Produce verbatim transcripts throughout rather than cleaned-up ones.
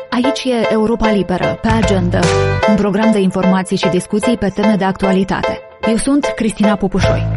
Aici e Europa Liberă, pe agenda, un program de informații și discuții pe teme de actualitate. Eu sunt Cristina Popușoi.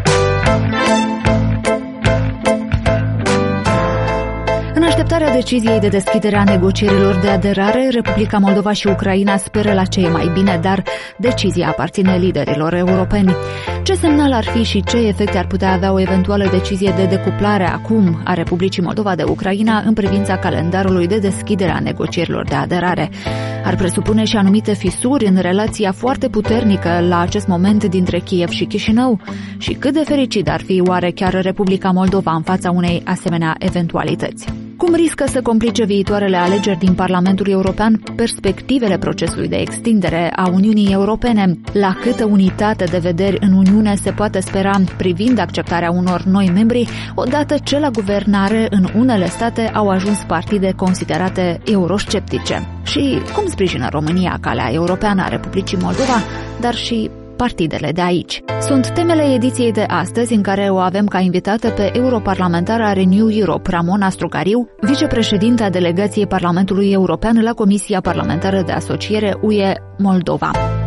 În așteptarea deciziei de deschidere a negocierilor de aderare, Republica Moldova și Ucraina speră la ce e mai bine, dar decizia aparține liderilor europeni. Ce semnal ar fi și ce efecte ar putea avea o eventuală decizie de decuplare acum a Republicii Moldova de Ucraina în privința calendarului de deschidere a negocierilor de aderare? Ar presupune și anumite fisuri în relația foarte puternică la acest moment dintre Kiev și Chișinău? Și cât de fericit ar fi oare chiar Republica Moldova în fața unei asemenea eventualități? Cum riscă să complice viitoarele alegeri din Parlamentul European perspectivele procesului de extindere a Uniunii Europene? La câtă unitate de vederi în Uniune se poate spera privind acceptarea unor noi membri, odată ce la guvernare în unele state au ajuns partide considerate eurosceptice? Și cum sprijină România calea europeană a Republicii Moldova, dar și partidele de aici? Sunt temele ediției de astăzi, în care o avem ca invitată pe europarlamentara Renew Europe, Ramona Strugariu, vicepreședinta delegației Parlamentului European la Comisia Parlamentară de Asociere U E Moldova.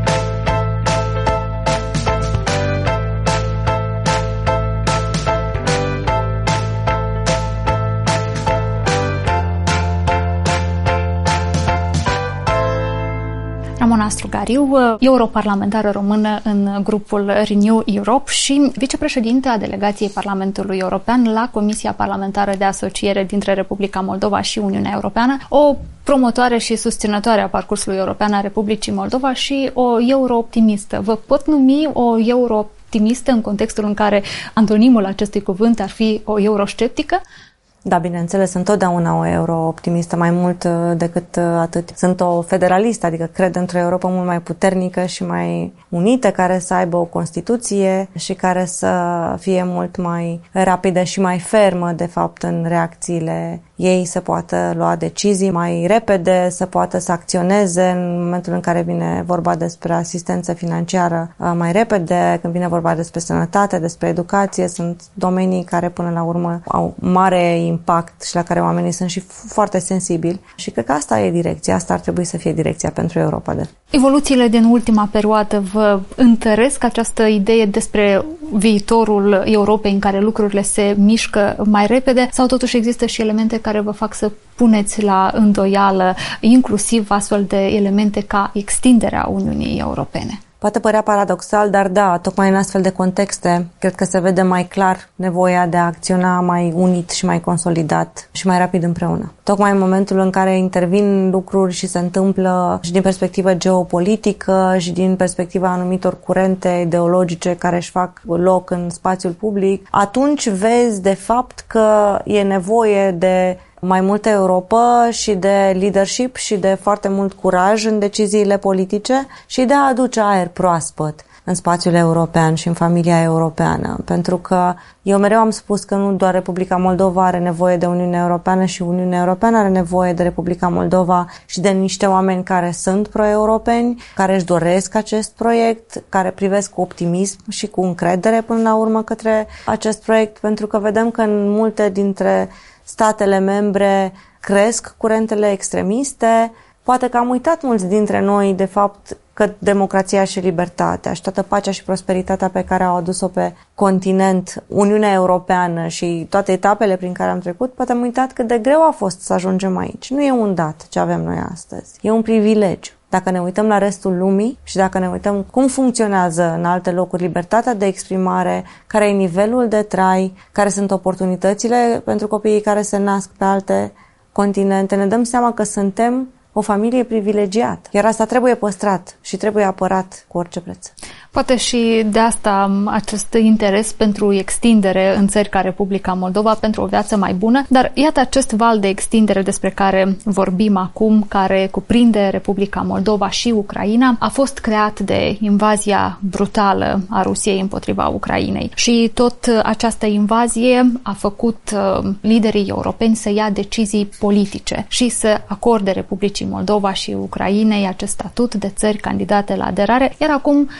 Ramona Strugariu, europarlamentară română în grupul Renew Europe și vicepreședinte a delegației Parlamentului European la Comisia Parlamentară de Asociere dintre Republica Moldova și Uniunea Europeană, o promotoare și susținătoare a parcursului european a Republicii Moldova și o eurooptimistă. Vă pot numi o eurooptimistă în contextul în care antonimul acestui cuvânt ar fi o eurosceptică? Da, bineînțeles, sunt întotdeauna o euro-optimistă, mai mult decât atât. Sunt o federalistă, adică cred într-o Europa mult mai puternică și mai unită, care să aibă o Constituție și care să fie mult mai rapidă și mai fermă, de fapt, în reacțiile ei, să poată lua decizii mai repede, să poată să acționeze în momentul în care vine vorba despre asistență financiară mai repede, când vine vorba despre sănătate, despre educație. Sunt domenii care până la urmă au mare impact și la care oamenii sunt și foarte sensibili și cred că asta e direcția, asta ar trebui să fie direcția pentru Europa. De. Evoluțiile din ultima perioadă vă întăresc această idee despre viitorul Europei în care lucrurile se mișcă mai repede sau totuși există și elemente care vă fac să puneți la îndoială inclusiv astfel de elemente ca extinderea Uniunii Europene? Poate părea paradoxal, dar da, tocmai în astfel de contexte, cred că se vede mai clar nevoia de a acționa mai unit și mai consolidat și mai rapid împreună. Tocmai în momentul în care intervin lucruri și se întâmplă și din perspectivă geopolitică și din perspectiva anumitor curente ideologice care își fac loc în spațiul public, atunci vezi de fapt că e nevoie de mai multă Europa și de leadership și de foarte mult curaj în deciziile politice și de a aduce aer proaspăt în spațiul european și în familia europeană. Pentru că eu mereu am spus că nu doar Republica Moldova are nevoie de Uniunea Europeană și Uniunea Europeană are nevoie de Republica Moldova și de niște oameni care sunt pro-europeni, care își doresc acest proiect, care privesc cu optimism și cu încredere până la urmă către acest proiect, pentru că vedem că în multe dintre statele membre cresc curentele extremiste. Poate că am uitat mulți dintre noi, de fapt, că democrația și libertatea și toată pacea și prosperitatea pe care au adus-o pe continent Uniunea Europeană și toate etapele prin care am trecut, poate am uitat cât de greu a fost să ajungem aici. Nu e un dat ce avem noi astăzi, e un privilegiu. Dacă ne uităm la restul lumii și dacă ne uităm cum funcționează în alte locuri libertatea de exprimare, care e nivelul de trai, care sunt oportunitățile pentru copiii care se nasc pe alte continente, ne dăm seama că suntem o familie privilegiată. Iar asta trebuie păstrat și trebuie apărat cu orice preț. Poate și de asta acest interes pentru extindere în țări ca Republica Moldova, pentru o viață mai bună, dar iată acest val de extindere despre care vorbim acum, care cuprinde Republica Moldova și Ucraina, a fost creat de invazia brutală a Rusiei împotriva Ucrainei. Și tot această invazie a făcut liderii europeni să ia decizii politice și să acorde Republicii Moldova și Ucrainei acest statut de țări candidate la aderare, iar acum cele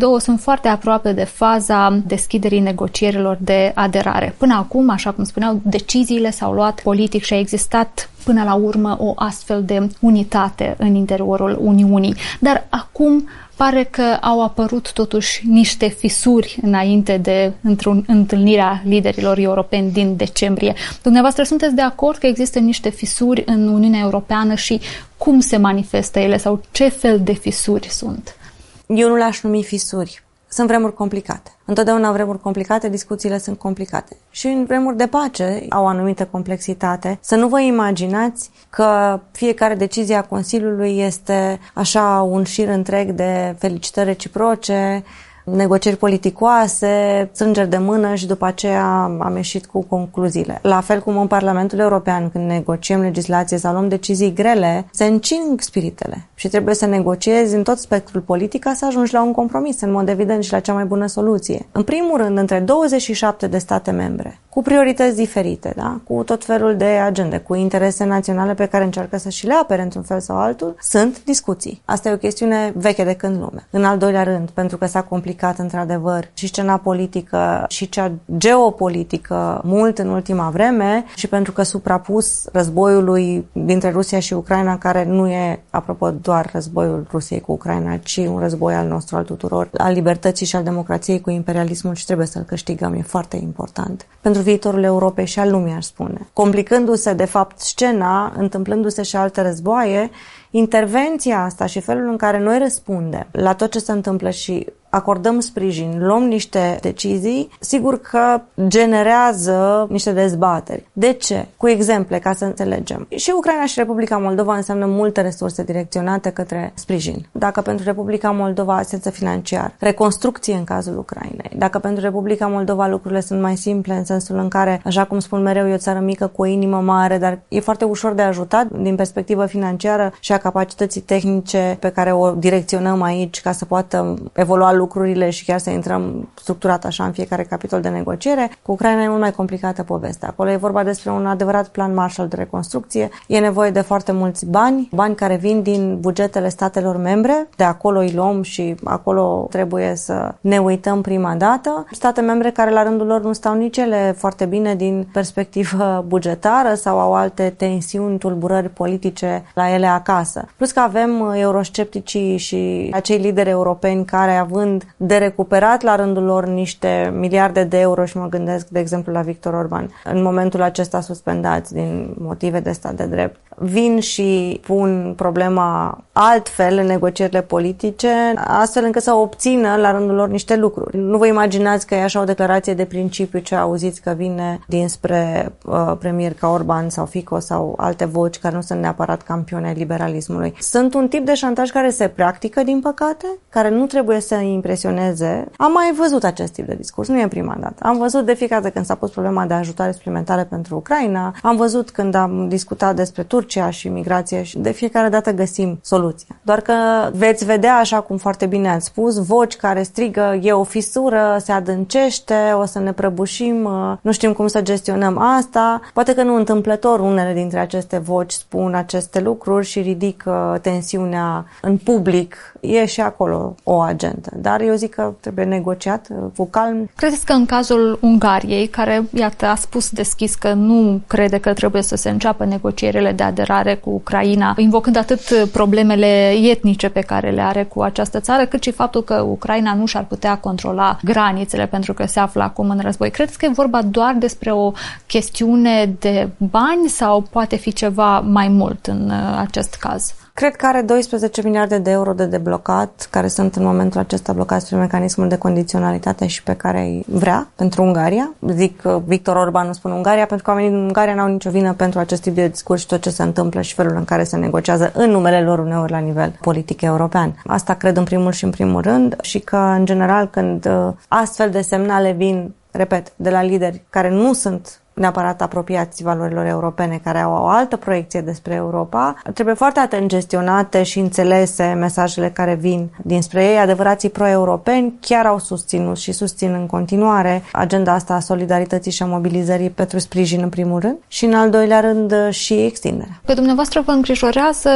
două sunt foarte aproape de faza deschiderii negocierilor de aderare. Până acum, așa cum spuneau, deciziile s-au luat politic și a existat până la urmă o astfel de unitate în interiorul Uniunii. Dar acum pare că au apărut totuși niște fisuri înainte de întâlnirea liderilor europeni din decembrie. Dumneavoastră sunteți de acord că există niște fisuri în Uniunea Europeană și cum se manifestă ele sau ce fel de fisuri sunt? Eu nu le-aș numi fisuri. Sunt vremuri complicate. Întotdeauna în vremuri complicate, discuțiile sunt complicate. Și în vremuri de pace au o anumită complexitate. Să nu vă imaginați că fiecare decizie a Consiliului este așa un șir întreg de felicitări reciproce, negocieri politicoase, strângeri de mână și după aceea am ieșit cu concluziile. La fel cum în Parlamentul European, când negociem legislație sau luăm decizii grele, se încing spiritele și trebuie să negociezi în tot spectrul politic ca să ajungi la un compromis, în mod evident și la cea mai bună soluție. În primul rând, între douăzeci și șapte de state membre, cu priorități diferite, da? Cu tot felul de agende, cu interese naționale pe care încearcă să și le apere într-un fel sau altul, sunt discuții. Asta e o chestiune veche de când lume. În al doilea rând, pentru că s-a complicat într-adevăr și scena politică și cea geopolitică mult în ultima vreme și pentru că suprapus războiului dintre Rusia și Ucraina, care nu e, apropo, doar războiul Rusiei cu Ucraina, ci un război al nostru, al tuturor, al libertății și al democrației cu imperialismul și trebuie să-l câștigăm, e foarte important. Pentru viitorul Europei și al lumii, aș spune. Complicându-se, de fapt, scena, întâmplându-se și alte războaie, intervenția asta și felul în care noi răspundem la tot ce se întâmplă și acordăm sprijin, luăm niște decizii, sigur că generează niște dezbateri. De ce? Cu exemple, ca să înțelegem. Și Ucraina și Republica Moldova înseamnă multe resurse direcționate către sprijin. Dacă pentru Republica Moldova asistență financiară, reconstrucție în cazul Ucrainei. Dacă pentru Republica Moldova lucrurile sunt mai simple, în sensul în care, așa cum spun mereu, e o țară mică cu o inimă mare, dar e foarte ușor de ajutat din perspectivă financiară și a capacității tehnice pe care o direcționăm aici ca să poată evolua lucrurile și chiar să intrăm structurat așa în fiecare capitol de negociere. Cu Ucraina e mult mai complicată povestea. Acolo e vorba despre un adevărat plan Marshall de reconstrucție. E nevoie de foarte mulți bani, bani care vin din bugetele statelor membre. De acolo îi luăm și acolo trebuie să ne uităm prima dată. State membre care la rândul lor nu stau nici ele foarte bine din perspectivă bugetară sau au alte tensiuni, tulburări politice la ele acasă. Plus că avem euroscepticii și acei lideri europeni care, având de recuperat la rândul lor niște miliarde de euro, și mă gândesc, de exemplu, la Viktor Orban, în momentul acesta suspendați din motive de stat de drept, vin și pun problema altfel în negocierile politice, astfel încât să obțină la rândul lor niște lucruri. Nu vă imaginați că e așa o declarație de principiu ce auziți că vine dinspre uh, premier ca Orban sau Fico sau alte voci care nu sunt neapărat campioni ai liberalismului. Sunt un tip de șantaj care se practică, din păcate, care nu trebuie să impresioneze. Am mai văzut acest tip de discurs, nu e prima dată. Am văzut de fiecare dată când s-a pus problema de ajutoare suplimentare pentru Ucraina, am văzut când am discutat despre Turcia și migrație și de fiecare dată găsim soluția. Doar că veți vedea, așa cum foarte bine ați spus, voci care strigă e o fisură, se adâncește, o să ne prăbușim, nu știm cum să gestionăm asta. Poate că nu întâmplător unele dintre aceste voci spun aceste lucruri și ridică tensiunea în public. E și acolo o agendă. Dar eu zic că trebuie negociat cu calm. Credeți că în cazul Ungariei, care, iată, a spus deschis că nu crede că trebuie să se înceapă negocierile de aderare cu Ucraina, invocând atât problemele etnice pe care le are cu această țară, cât și faptul că Ucraina nu și-ar putea controla granițele pentru că se află acum în război. Credeți că e vorba doar despre o chestiune de bani sau poate fi ceva mai mult în acest caz? Cred că are doisprezece miliarde de euro de deblocat, care sunt în momentul acesta blocați prin mecanismul de condiționalitate și pe care îi vrea pentru Ungaria. Zic Viktor Orban, nu spun Ungaria, pentru că oamenii din Ungaria n-au nicio vină pentru acest tip de discurs și tot ce se întâmplă și felul în care se negociază în numele lor uneori la nivel politic european. Asta cred în primul și în primul rând și că, în general, când astfel de semnale vin, repet, de la lideri care nu sunt neapărat apropiați valorilor europene, care au o altă proiecție despre Europa, trebuie foarte atent gestionate și înțelese mesajele care vin dinspre ei. Adevărații pro-europeni chiar au susținut și susțin în continuare agenda asta a solidarității și a mobilizării pentru sprijin în primul rând și în al doilea rând și extinderea. Pe dumneavoastră vă îngrijorează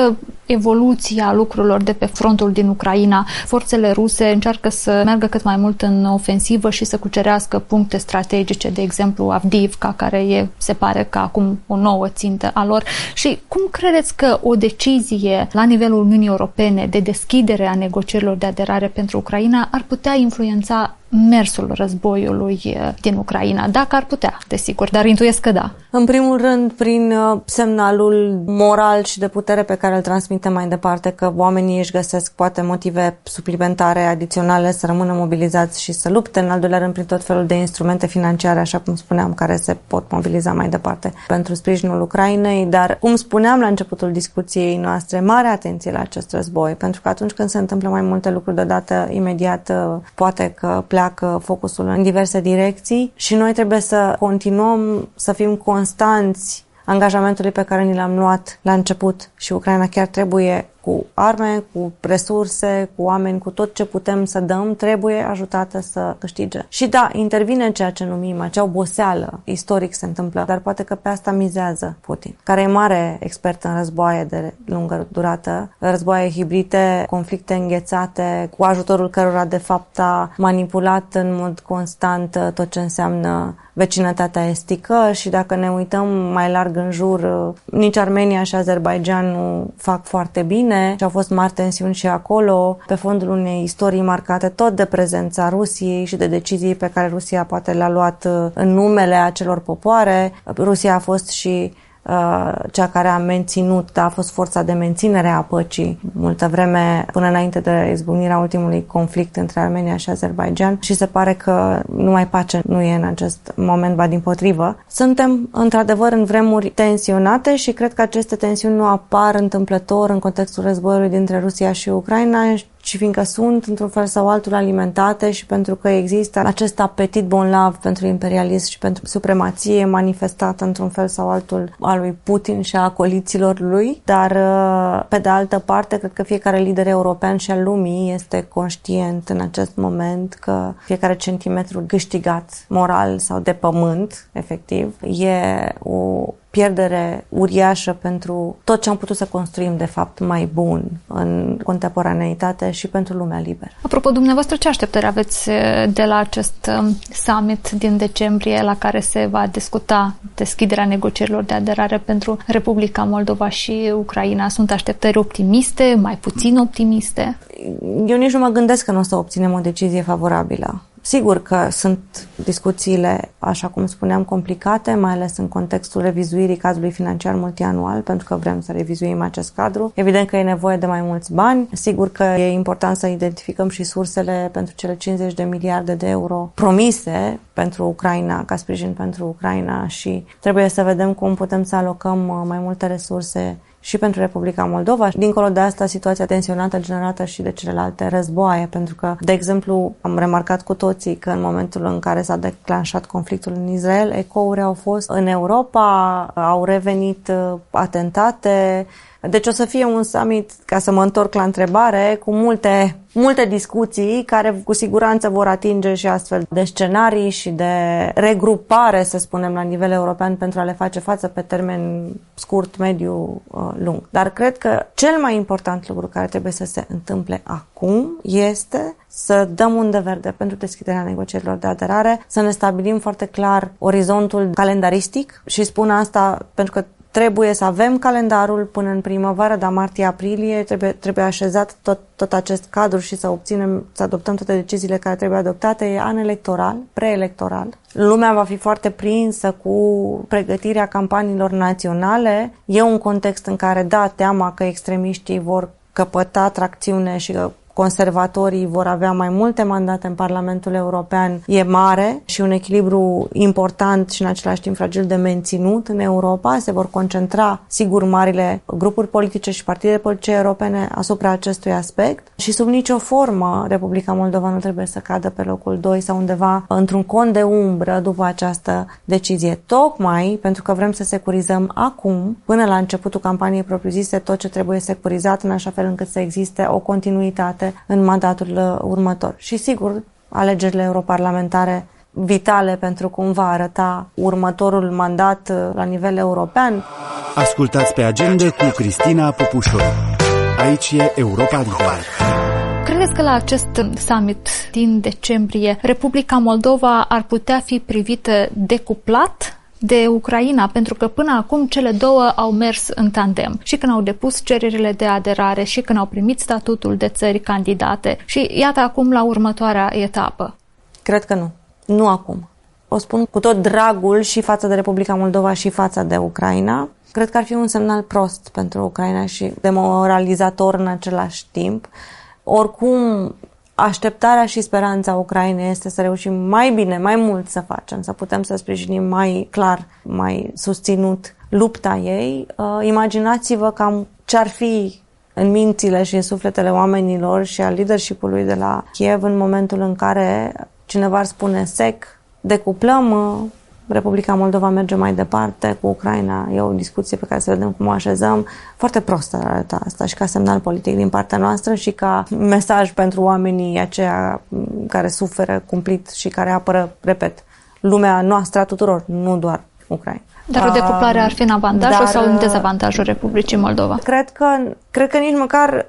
evoluția lucrurilor de pe frontul din Ucraina. Forțele ruse încearcă să meargă cât mai mult în ofensivă și să cucerească puncte strategice, de exemplu Avdiivka, care e, se pare că acum o nouă țintă a lor. Și cum credeți că o decizie la nivelul Uniunii Europene de deschidere a negocierilor de aderare pentru Ucraina ar putea influența mersul războiului din Ucraina? Dacă ar putea, desigur, dar intuiesc că da. În primul rând, prin semnalul moral și de putere pe care îl transmite mai departe, că oamenii își găsesc poate motive suplimentare, adiționale, să rămână mobilizați și să lupte. În al doilea rând, prin tot felul de instrumente financiare, așa cum spuneam, care se pot mobiliza mai departe pentru sprijinul Ucrainei. Dar, cum spuneam la începutul discuției noastre, mare atenție la acest război, pentru că atunci când se întâmplă mai multe lucruri deodată, imediat, poate că pleacă focusul în diverse direcții și noi trebuie să continuăm să fim constanți angajamentului pe care ni l-am luat la început și Ucraina chiar trebuie cu arme, cu resurse, cu oameni, cu tot ce putem să dăm, trebuie ajutată să câștige. Și da, intervine ceea ce numim acea oboseală, istoric se întâmplă, dar poate că pe asta mizează Putin, care e mare expert în războaie de lungă durată, războaie hibride, conflicte înghețate, cu ajutorul cărora de fapt a manipulat în mod constant tot ce înseamnă vecinătatea estică și dacă ne uităm mai larg în jur, nici Armenia și Azerbaidjan nu fac foarte bine și au fost mari tensiuni și acolo, pe fondul unei istorii marcate tot de prezența Rusiei și de decizii pe care Rusia poate le-a luat în numele acelor popoare. Rusia a fost și uh, cea care a menținut, a fost forța de menținere a păcii multă vreme până înainte de izbucnirea ultimului conflict între Armenia și Azerbaidjan și se pare că numai pace nu e în acest moment, ba dimpotrivă. Suntem într-adevăr în vremuri tensionate și cred că aceste tensiuni nu apar întâmplător în contextul războiului dintre Rusia și Ucraina, și fiindcă sunt într-un fel sau altul alimentate și pentru că există acest apetit bonlav pentru imperialism și pentru supremație manifestată într-un fel sau altul a lui Putin și a acoliților lui, dar pe de altă parte cred că fiecare lider european și al lumii este conștient în acest moment că fiecare centimetru câștigat moral sau de pământ, efectiv, e o pierdere uriașă pentru tot ce am putut să construim, de fapt, mai bun în contemporaneitate și pentru lumea liberă. Apropo, dumneavoastră, ce așteptări aveți de la acest summit din decembrie la care se va discuta deschiderea negocierilor de aderare pentru Republica Moldova și Ucraina? Sunt așteptări optimiste, mai puțin optimiste? Eu nici nu mă gândesc că nu o să obținem o decizie favorabilă. Sigur că sunt discuțiile, așa cum spuneam, complicate, mai ales în contextul revizuirii cadrului financiar multianual, pentru că vrem să revizuim acest cadru. Evident că e nevoie de mai mulți bani. Sigur că e important să identificăm și sursele pentru cele cincizeci de miliarde de euro promise pentru Ucraina, ca sprijin pentru Ucraina și trebuie să vedem cum putem să alocăm mai multe resurse și pentru Republica Moldova. Dincolo de asta, situația tensionată generată și de celelalte războaie, pentru că, de exemplu, am remarcat cu toții că în momentul în care s-a declanșat conflictul în Israel, ecouri au fost în Europa, au revenit atentate. Deci o să fie un summit, ca să mă întorc la întrebare, cu multe, multe discuții care cu siguranță vor atinge și astfel de scenarii și de regrupare, să spunem, la nivel european pentru a le face față pe termen scurt, mediu, lung. Dar cred că cel mai important lucru care trebuie să se întâmple acum este să dăm undă verde pentru deschiderea negocierilor de aderare, să ne stabilim foarte clar orizontul calendaristic și spun asta pentru că trebuie să avem calendarul până în primăvară, dar martie-aprilie trebuie, trebuie așezat tot, tot acest cadru și să obținem, să adoptăm toate deciziile care trebuie adoptate. E an electoral, preelectoral. Lumea va fi foarte prinsă cu pregătirea campaniilor naționale. E un context în care, da, teama că extremiștii vor căpăta tracțiune și că conservatorii vor avea mai multe mandate în Parlamentul European e mare și un echilibru important și în același timp fragil de menținut în Europa. Se vor concentra, sigur, marile grupuri politice și partide politice europene asupra acestui aspect și sub nicio formă Republica Moldova nu trebuie să cadă pe locul doi sau undeva într-un cont de umbră după această decizie. Tocmai pentru că vrem să securizăm acum, până la începutul campaniei propriu-zise, tot ce trebuie securizat în așa fel încât să existe o continuitate în mandatul următor. Și sigur, alegerile europarlamentare vitale pentru cum va arăta următorul mandat la nivel european. Ascultați Pe Agenda cu Cristina Popușoi. Aici e Europa Liberă. Credeți că la acest summit din decembrie Republica Moldova ar putea fi privită decuplat de Ucraina, pentru că până acum cele două au mers în tandem, și când au depus cererile de aderare și când au primit statutul de țări candidate și iată acum la următoarea etapă? Cred că nu. Nu acum. O spun cu tot dragul și față de Republica Moldova și față de Ucraina. Cred că ar fi un semnal prost pentru Ucraina și demoralizator în același timp. Oricum, așteptarea și speranța Ucrainei este să reușim mai bine, mai mult să facem, să putem să sprijinim mai clar, mai susținut lupta ei. Uh, imaginați-vă cam ce-ar fi în mințile și în sufletele oamenilor și al leadership-ului de la Kiev în momentul în care cineva ar spune sec, decuplăm, uh, Republica Moldova merge mai departe cu Ucraina. E o discuție pe care să vedem cum o așezăm. Foarte prostă arată asta și ca semnal politic din partea noastră și ca mesaj pentru oamenii aceia care suferă cumplit și care apără, repet, lumea noastră a tuturor, nu doar Ucraina. Dar o decuplare ar fi în avantajul Dar, sau în dezavantajul Republicii Moldova? Cred că, cred că nici măcar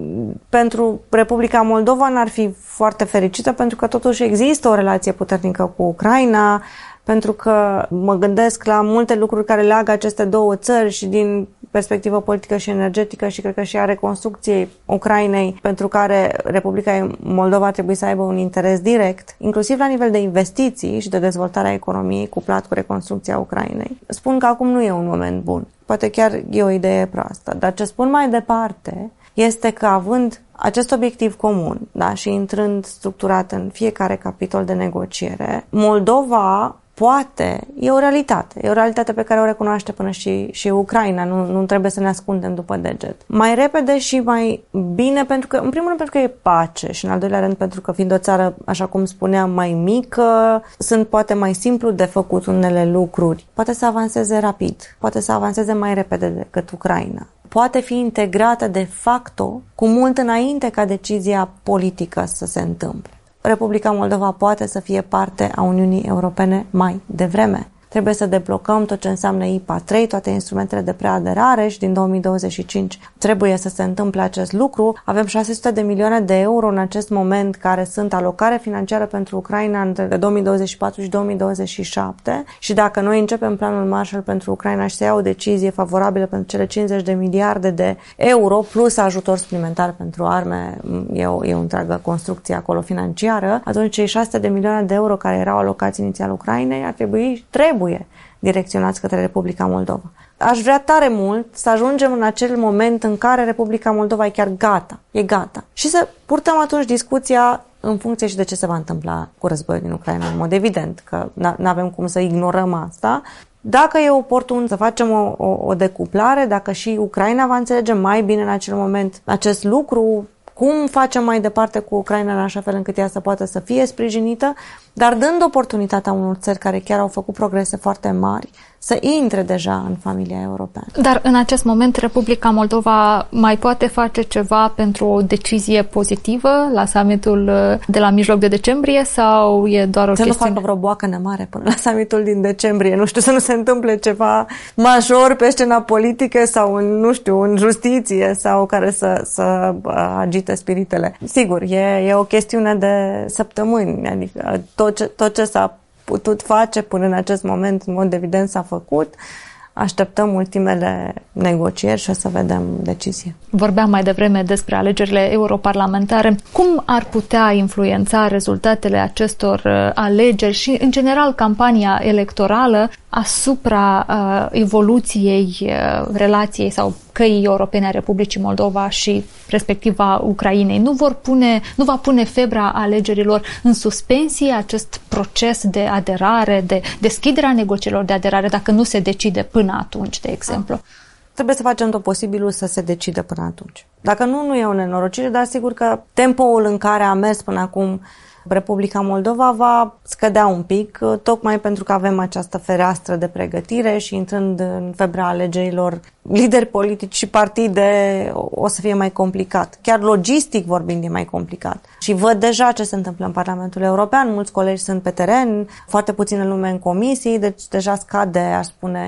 pentru Republica Moldova n-ar fi foarte fericită, pentru că totuși există o relație puternică cu Ucraina, pentru că mă gândesc la multe lucruri care leagă aceste două țări și din perspectivă politică și energetică și cred că și a reconstrucției Ucrainei, pentru care Republica Moldova trebuie să aibă un interes direct, inclusiv la nivel de investiții și de dezvoltarea economiei cuplat cu reconstrucția Ucrainei. Spun că acum nu e un moment bun. Poate chiar e o idee proastă. Dar ce spun mai departe este că având acest obiectiv comun, da, și intrând structurat în fiecare capitol de negociere, Moldova poate, e o realitate, e o realitate pe care o recunoaște până și, și Ucraina, nu, nu trebuie să ne ascundem după deget. Mai repede și mai bine, pentru că, în primul rând pentru că e pace și în al doilea rând pentru că fiind o țară, așa cum spuneam, mai mică, sunt poate mai simplu de făcut unele lucruri, poate să avanseze rapid, poate să avanseze mai repede decât Ucraina. Poate fi integrată de facto cu mult înainte ca decizia politică să se întâmple. Republica Moldova poate să fie parte a Uniunii Europene mai devreme. Trebuie să deblocăm tot ce înseamnă I P A trei, toate instrumentele de preaderare și din două mii douăzeci și cinci trebuie să se întâmple acest lucru. Avem șase sute de milioane de euro în acest moment care sunt alocare financiară pentru Ucraina între două mii douăzeci și patru și două mii douăzeci și șapte și dacă noi începem planul Marshall pentru Ucraina și se ia o decizie favorabilă pentru cele cincizeci de miliarde de euro plus ajutor suplimentar pentru arme, e o, e o întreagă construcție acolo financiară, atunci cei șase sute de milioane de euro care erau alocați inițial Ucrainei ar trebui, trebuie direcționați către Republica Moldova. Aș vrea tare mult să ajungem în acel moment în care Republica Moldova e chiar gata, e gata. Și să purtăm atunci discuția în funcție și de ce se va întâmpla cu războiul din Ucraina, în mod evident, că nu avem cum să ignorăm asta. Dacă e oportun să facem o, o, o decuplare, dacă și Ucraina va înțelege mai bine în acel moment acest lucru, cum facem mai departe cu Ucraina în așa fel încât ea să poată să fie sprijinită, dar dând oportunitatea unor țări care chiar au făcut progrese foarte mari să intre deja în familia europeană. Dar în acest moment Republica Moldova mai poate face ceva pentru o decizie pozitivă la summitul de la mijloc de decembrie sau e doar o să chestiune? Să nu facă vreo boacănă mare până la summitul din decembrie, nu știu, să nu se întâmple ceva major pe scena politică sau în, nu știu, în justiție sau care să, să agite spiritele. Sigur, e, e o chestiune de săptămâni, adică tot ce, tot ce s-a putut face până în acest moment, în mod evident s-a făcut. Așteptăm ultimele negocieri și o să vedem decizie. Vorbeam mai devreme despre alegerile europarlamentare. Cum ar putea influența rezultatele acestor alegeri și, în general, campania electorală asupra uh, evoluției uh, relației sau căii europene a Republicii Moldova și respectiva Ucrainei? Nu vor pune, nu va pune febra alegerilor în suspensie acest proces de aderare, de deschiderea negocierilor de aderare, dacă nu se decide până atunci, de exemplu? Trebuie să facem tot posibilul să se decide până atunci. Dacă nu, nu e o nenorocire, dar sigur că tempoul în care a mers până acum Republica Moldova va scădea un pic, tocmai pentru că avem această fereastră de pregătire și intrând în febra alegerilor, lideri politici și partide o să fie mai complicat. Chiar logistic vorbind e mai complicat. Și văd deja ce se întâmplă în Parlamentul European, mulți colegi sunt pe teren, foarte puțină lume în comisii, deci deja scade, aș spune,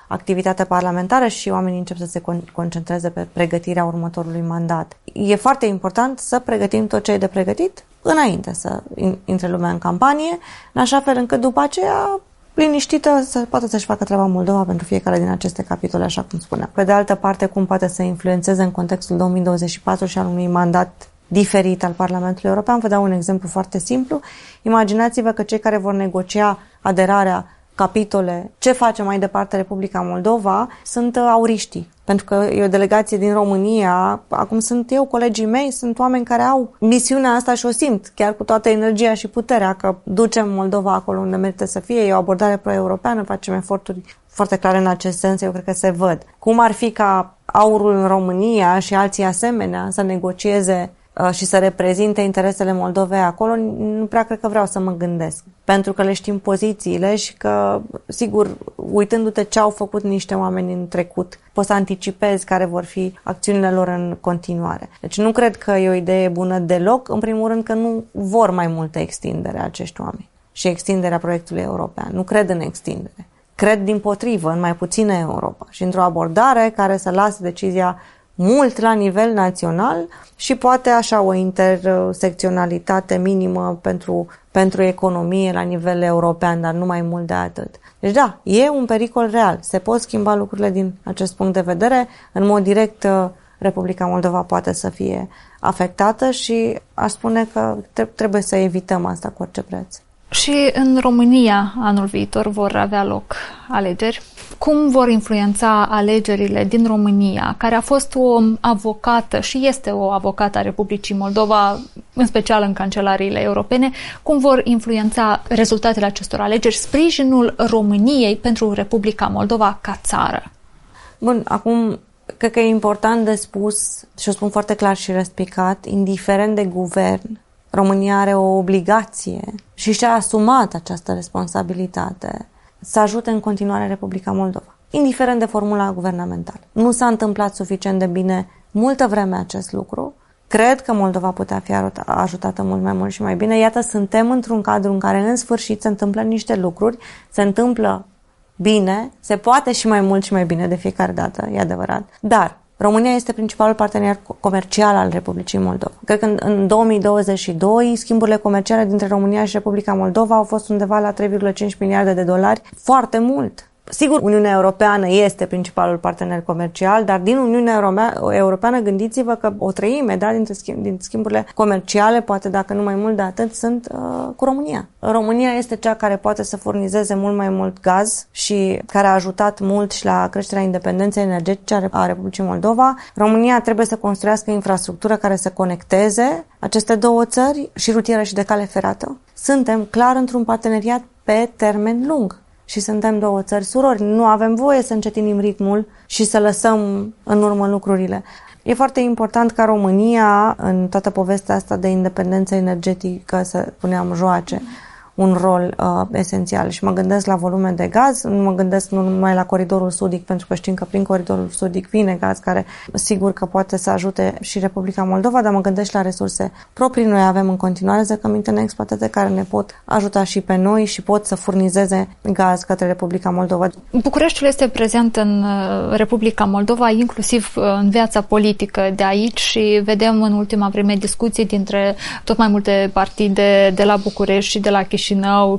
activitatea parlamentară și oamenii încep să se concentreze pe pregătirea următorului mandat. E foarte important să pregătim tot ce e de pregătit înainte să intre lumea în campanie, în așa fel încât după aceea liniștită să poată să-și facă treaba Moldova pentru fiecare din aceste capitole, așa cum spuneam. Pe de altă parte, cum poate să influențeze în contextul două mii douăzeci și patru și al unui mandat diferit al Parlamentului European. Vă dau un exemplu foarte simplu. Imaginați-vă că cei care vor negocia aderarea capitole ce face mai departe Republica Moldova sunt auriștii. Pentru că e o delegație din România, acum sunt eu, colegii mei, sunt oameni care au misiunea asta și o simt, chiar cu toată energia și puterea, că ducem Moldova acolo unde merită să fie, e o abordare pro-europeană, facem eforturi foarte clare în acest sens, eu cred că se văd. Cum ar fi ca Aurul în România și alții asemenea să negocieze și să reprezinte interesele Moldovei acolo, nu prea cred că vreau să mă gândesc. Pentru că le știm pozițiile și că, sigur, uitându-te ce au făcut niște oameni în trecut, poți să anticipezi care vor fi acțiunile lor în continuare. Deci nu cred că e o idee bună deloc, în primul rând că nu vor mai multă extindere acești oameni și extinderea proiectului european. Nu cred în extindere. Cred dimpotrivă în mai puțină Europa și într-o abordare care să lase decizia mult la nivel național și poate așa o intersecționalitate minimă pentru, pentru economie la nivel european, dar nu mai mult de atât. Deci da, e un pericol real. Se pot schimba lucrurile din acest punct de vedere. În mod direct, Republica Moldova poate să fie afectată și aș spune că trebuie să evităm asta cu orice preț. Și în România anul viitor vor avea loc alegeri. Cum vor influența alegerile din România, care a fost o avocată și este o avocată a Republicii Moldova, în special în cancelariile europene, cum vor influența rezultatele acestor alegeri, sprijinul României pentru Republica Moldova ca țară? Bun, acum cred că e important de spus și o spun foarte clar și răspicat, indiferent de guvern, România are o obligație și și-a asumat această responsabilitate să ajute în continuare Republica Moldova, indiferent de formula guvernamentală. Nu s-a întâmplat suficient de bine multă vreme acest lucru. Cred că Moldova putea fi ajutată mult mai mult și mai bine. Iată, suntem într-un cadru în care în sfârșit se întâmplă niște lucruri, se întâmplă bine, se poate și mai mult și mai bine de fiecare dată, e adevărat, dar România este principalul partener comercial al Republicii Moldova. Cred că în, în două mii douăzeci și doi schimburile comerciale dintre România și Republica Moldova au fost undeva la trei virgulă cinci miliarde de dolari, foarte mult. Sigur, Uniunea Europeană este principalul partener comercial, dar din Uniunea Europeană gândiți-vă că o treime da, dintre schimb, din schimburile comerciale, poate dacă nu mai mult de atât, sunt uh, cu România. România este cea care poate să furnizeze mult mai mult gaz și care a ajutat mult și la creșterea independenței energetice a Republicii Moldova. România trebuie să construiască infrastructură care să conecteze aceste două țări, și rutieră și de cale ferată. Suntem clar într-un parteneriat pe termen lung. Și suntem două țări surori. Nu avem voie să încetinim ritmul și să lăsăm în urmă lucrurile. E foarte important ca România, în toată povestea asta de independență energetică, să spuneam, joace un rol uh, esențial. Și mă gândesc la volume de gaz, nu mă gândesc nu numai la coridorul sudic, pentru că știm că prin coridorul sudic vine gaz, care sigur că poate să ajute și Republica Moldova, dar mă gândesc la resurse proprii. Noi avem în continuare zăcăminte neexploatate care ne pot ajuta și pe noi și pot să furnizeze gaz către Republica Moldova. Bucureștiul este prezent în Republica Moldova, inclusiv în viața politică de aici, și vedem în ultima vreme discuții dintre tot mai multe partide de la București și de la Chișinău.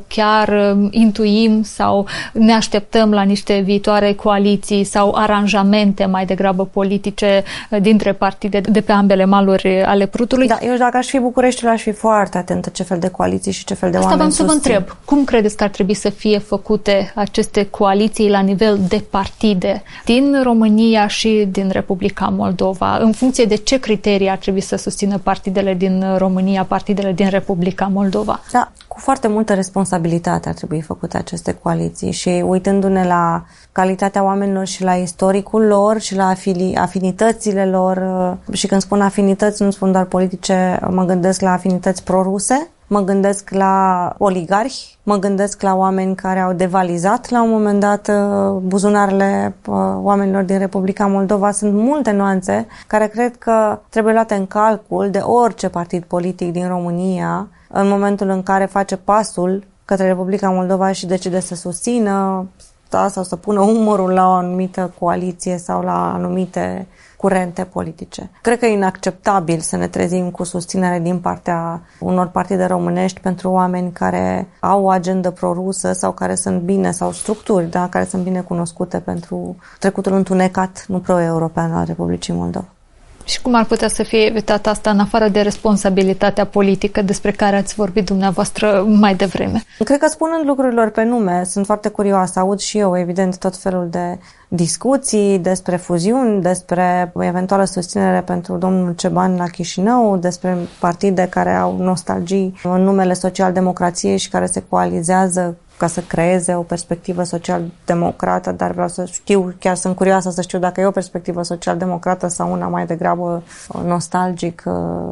Chiar intuim sau ne așteptăm la niște viitoare coaliții sau aranjamente mai degrabă politice dintre partide de pe ambele maluri ale Prutului. Da, eu dacă aș fi Bucureștiul, aș fi foarte atentă ce fel de coaliții și ce fel de Asta oameni susțin. Asta v-am să vă întreb. Cum credeți că ar trebui să fie făcute aceste coaliții la nivel de partide din România și din Republica Moldova? În funcție de ce criterii ar trebui să susțină partidele din România, partidele din Republica Moldova? Da, cu foarte multă responsabilitate ar trebui făcute aceste coaliții și uitându-ne la calitatea oamenilor și la istoricul lor și la afili- afinitățile lor, și când spun afinități nu spun doar politice, mă gândesc la afinități proruse, mă gândesc la oligarhi, mă gândesc la oameni care au devalizat la un moment dat buzunarele oamenilor din Republica Moldova. Sunt multe nuanțe care cred că trebuie luate în calcul de orice partid politic din România în momentul în care face pasul către Republica Moldova și decide să susțină sta sau să pună umărul la o anumită coaliție sau la anumite curente politice. Cred că e inacceptabil să ne trezim cu susținere din partea unor partide românești pentru oameni care au o agendă prorusă sau care sunt bine, sau structuri, da, care sunt bine cunoscute pentru trecutul întunecat, nu pro-european al Republicii Moldova. Și cum ar putea să fie evitat asta în afară de responsabilitatea politică despre care ați vorbit dumneavoastră mai devreme? Cred că spunând lucrurilor pe nume, sunt foarte curioasă, aud și eu, evident, tot felul de discuții despre fuziuni, despre eventuală susținere pentru domnul Ceban la Chișinău, despre partide care au nostalgii în numele social-democrației și care se coalizează ca să creeze o perspectivă social-democrată, dar vreau să știu, chiar sunt curioasă să știu dacă e o perspectivă social-democrată sau una mai degrabă nostalgic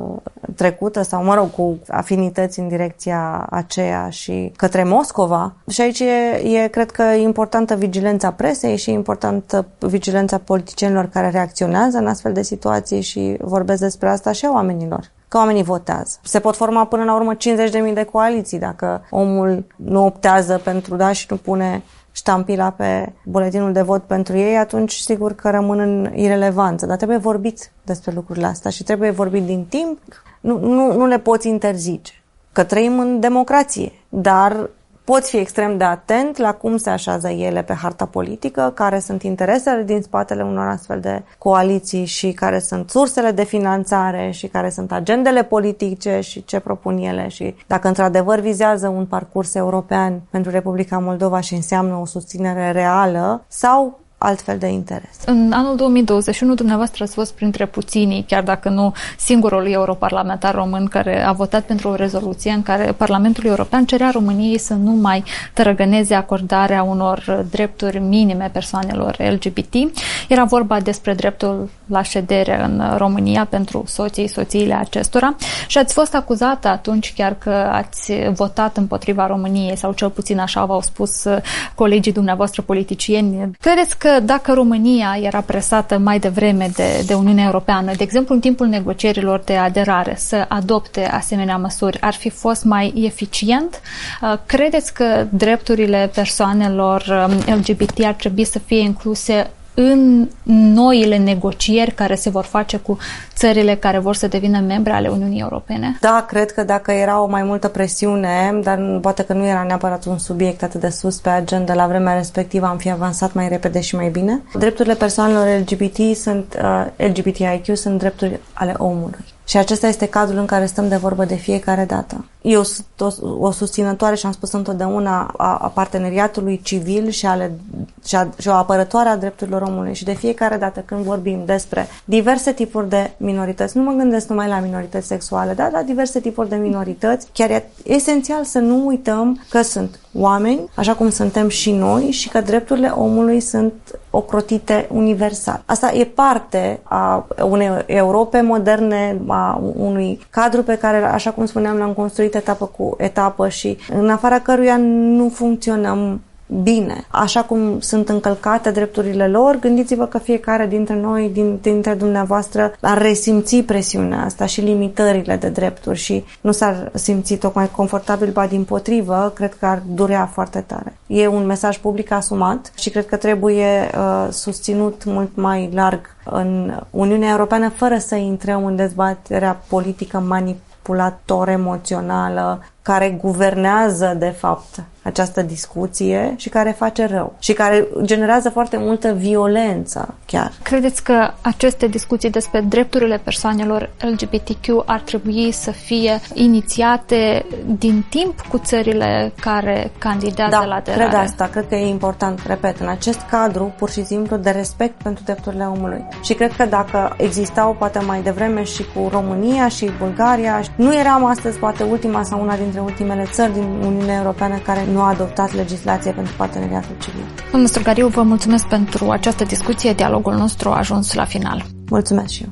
trecută sau, mă rog, cu afinități în direcția aceea și către Moscova. Și aici e, e cred că, e importantă vigilența presei și e importantă vigilența politicienilor care reacționează în astfel de situații și vorbesc despre asta și a oamenilor. Că oamenii votează. Se pot forma până la urmă cincizeci de mii de coaliții dacă omul nu optează pentru da și nu pune ștampila pe buletinul de vot pentru ei, atunci sigur că rămân în irelevanță. Dar trebuie vorbit despre lucrurile astea și trebuie vorbit din timp. Nu, nu, nu le poți interzice. Că trăim în democrație, dar poți fi extrem de atent la cum se așează ele pe harta politică, care sunt interesele din spatele unor astfel de coaliții și care sunt sursele de finanțare și care sunt agendele politice și ce propun ele și dacă într-adevăr vizează un parcurs european pentru Republica Moldova și înseamnă o susținere reală sau altfel de interes. În anul două mii douăzeci și unu, dumneavoastră ați fost printre puținii, chiar dacă nu singurul europarlamentar român care a votat pentru o rezoluție în care Parlamentul European cerea României să nu mai tărăgăneze acordarea unor drepturi minime persoanelor L G B T. Era vorba despre dreptul la ședere în România pentru soții, soțiile acestora și ați fost acuzată atunci chiar că ați votat împotriva României sau cel puțin așa v-au spus colegii dumneavoastră politicieni. Credeți că dacă România era presată mai devreme de, de Uniunea Europeană, de exemplu în timpul negocierilor de aderare, să adopte asemenea măsuri, ar fi fost mai eficient? Credeți că drepturile persoanelor L G B T ar trebui să fie incluse în noile negocieri care se vor face cu țările care vor să devină membre ale Uniunii Europene? Da, cred că dacă era o mai multă presiune, dar poate că nu era neapărat un subiect atât de sus pe agenda la vremea respectivă, am fi avansat mai repede și mai bine. Drepturile persoanelor L G B T sunt, uh, L G B T I Q sunt drepturi ale omului. Și acesta este cadrul în care stăm de vorbă de fiecare dată. Eu sunt o, o susținătoare și am spus întotdeauna a, a parteneriatului civil și, ale, și, a, și o apărătoare a drepturilor omului. Și de fiecare dată când vorbim despre diverse tipuri de minorități, nu mă gândesc numai la minorități sexuale, dar la diverse tipuri de minorități, chiar e esențial să nu uităm că sunt oameni, așa cum suntem și noi, și că drepturile omului sunt ocrotite universal. Asta e parte a unei Europe moderne, a unui cadru pe care, așa cum spuneam, l-am construit etapă cu etapă și în afara căruia nu funcționăm bine. Așa cum sunt încălcate drepturile lor, gândiți-vă că fiecare dintre noi, din, dintre dumneavoastră, ar resimți presiunea asta și limitările de drepturi și nu s-ar simți tocmai confortabil, ba dimpotrivă, cred că ar durea foarte tare. E un mesaj public asumat și cred că trebuie uh, susținut mult mai larg în Uniunea Europeană, fără să intrăm în dezbaterea politică manipulator emoțională care guvernează, de fapt, această discuție și care face rău și care generează foarte multă violență, chiar. Credeți că aceste discuții despre drepturile persoanelor L G B T Q ar trebui să fie inițiate din timp cu țările care candidează da, la aderare? cred asta. Cred că e important, repet, în acest cadru, pur și simplu, de respect pentru drepturile omului. Și cred că dacă existau, poate mai devreme și cu România și Bulgaria, nu eram astăzi, poate, ultima sau una dintre ultimele țări din Uniunea Europeană care nu a adoptat legislație pentru parteneriatul civil. Domnul Strugariu, vă mulțumesc pentru această discuție. Dialogul nostru a ajuns la final. Mulțumesc și eu.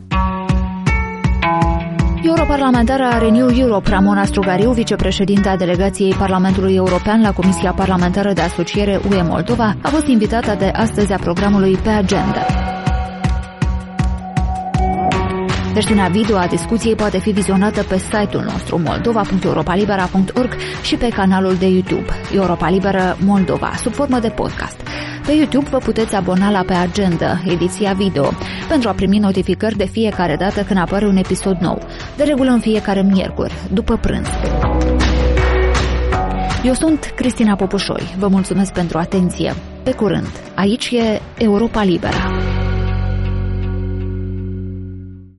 Europarlamentara Renew Europe, Ramona Strugariu, vicepreședinta a delegației Parlamentului European la Comisia Parlamentară de Asociere U E Moldova, a fost invitata de astăzi a programului Pe Agenda. Versiunea video a discuției poate fi vizionată pe site-ul nostru moldova punct europa libera punct org și pe canalul de YouTube Europa Liberă Moldova, sub formă de podcast. Pe YouTube vă puteți abona la Pe Agenda, ediția video, pentru a primi notificări de fiecare dată când apare un episod nou, de regulă în fiecare miercuri, după prânz. Eu sunt Cristina Popușoi. Vă mulțumesc pentru atenție. Pe curând. Aici e Europa Liberă.